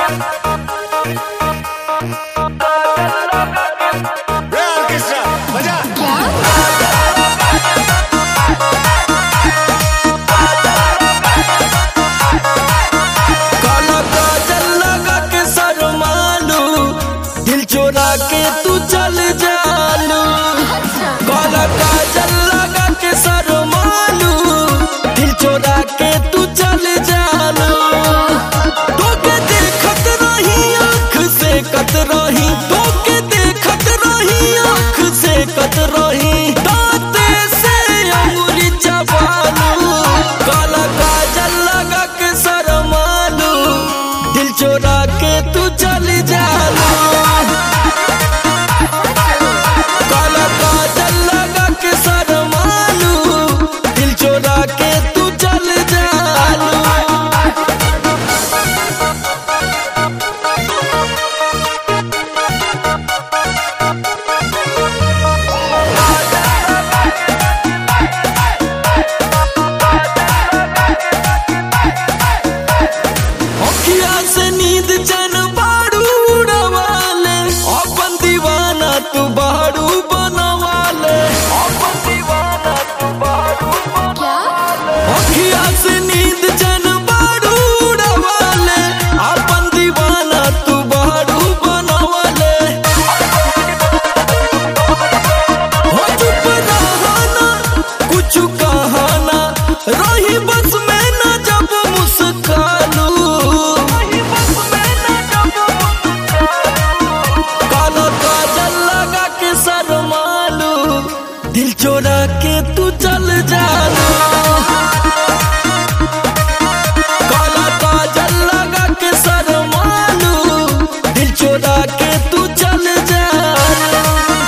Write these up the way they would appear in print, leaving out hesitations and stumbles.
चोरा के तू चल जालू, काला काजल लगा के शर्मालू, दिल चोरा के तू चल जालू। तोके देखत रही आँख से कत रही, तोके देखत रही आँख से कत रही, दांते से अंगुली चबालू, काला काजल लगा के शर्मालू, दिल चोरा के तू चल जालू। तू बाड़ू बनवाले अखिया से नींद जन बाड़ू उड़वाले, अपन दीवाना तू बाड़ू बनवाले। हो चुप रहना कुछ कहना, रही बस में न जब मुस्कालू, काला काजल लगा के शर्मालू, दिल चोरा के तू चल जालू। काला काजल लगा के शर्मालू, दिल चोरा के तू चल जालू।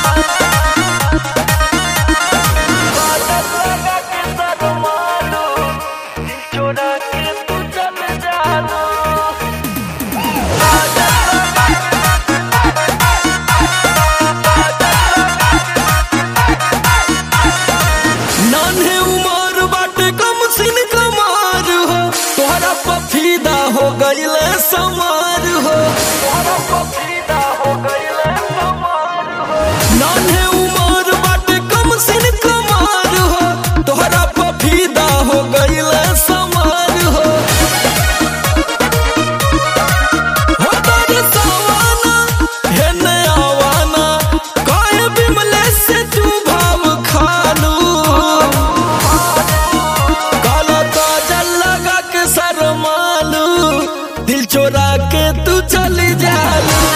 काजल लगा के शर्मालू, दिल चोरा के तू चल जालू। नान्हे उमर बाटे कम सिन कमार हो, तोहरा पफीदा हो गईले समार हो, नान्हे उमर बाटे कम सिन कमार हो, तोहरा पफीदा हो गईले समार हो। हो तारे सवाना है नयावाना, काहे बिमले से तू भाव खालू, काला काजल लगा के शर्मालू, दिल चोरा के तू चल जालू।